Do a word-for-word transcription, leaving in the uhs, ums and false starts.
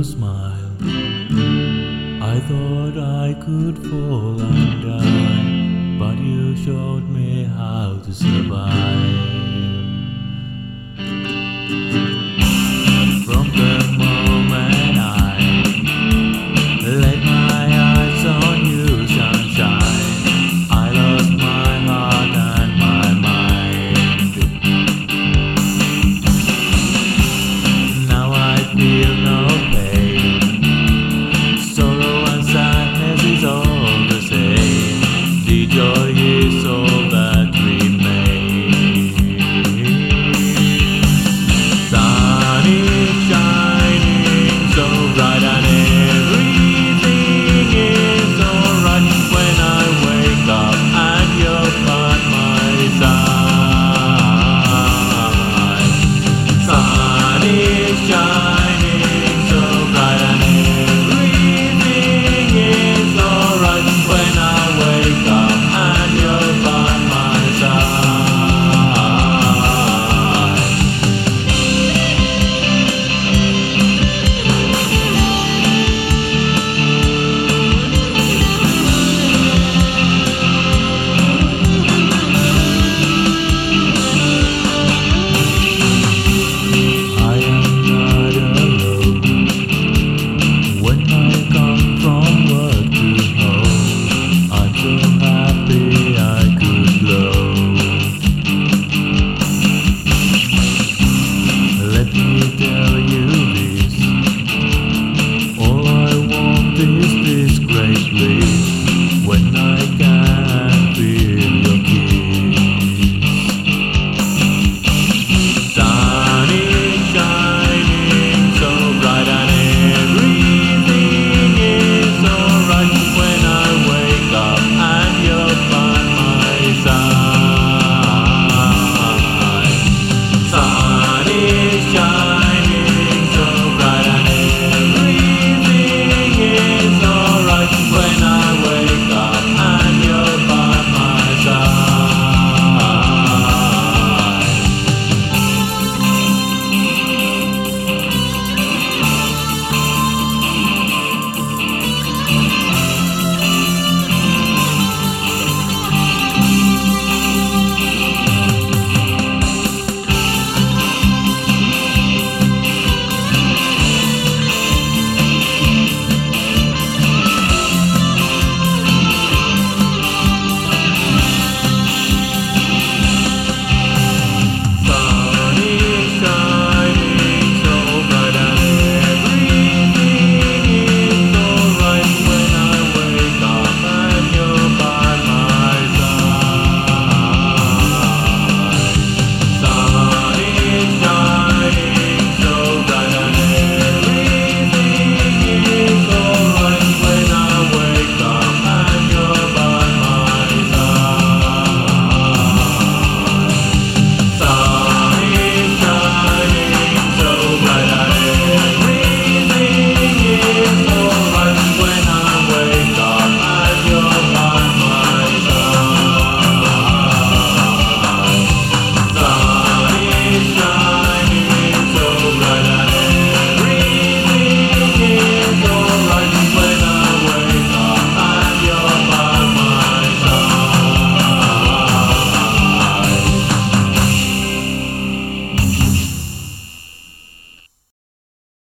smile. I thought I could fall and die, but you showed me how to survive. From the moment I laid my eyes on you, sunshine, I lost my heart and my mind. Now I feel no pain. Sorrow and sadness is all the same. The joy is all that remains. Sunny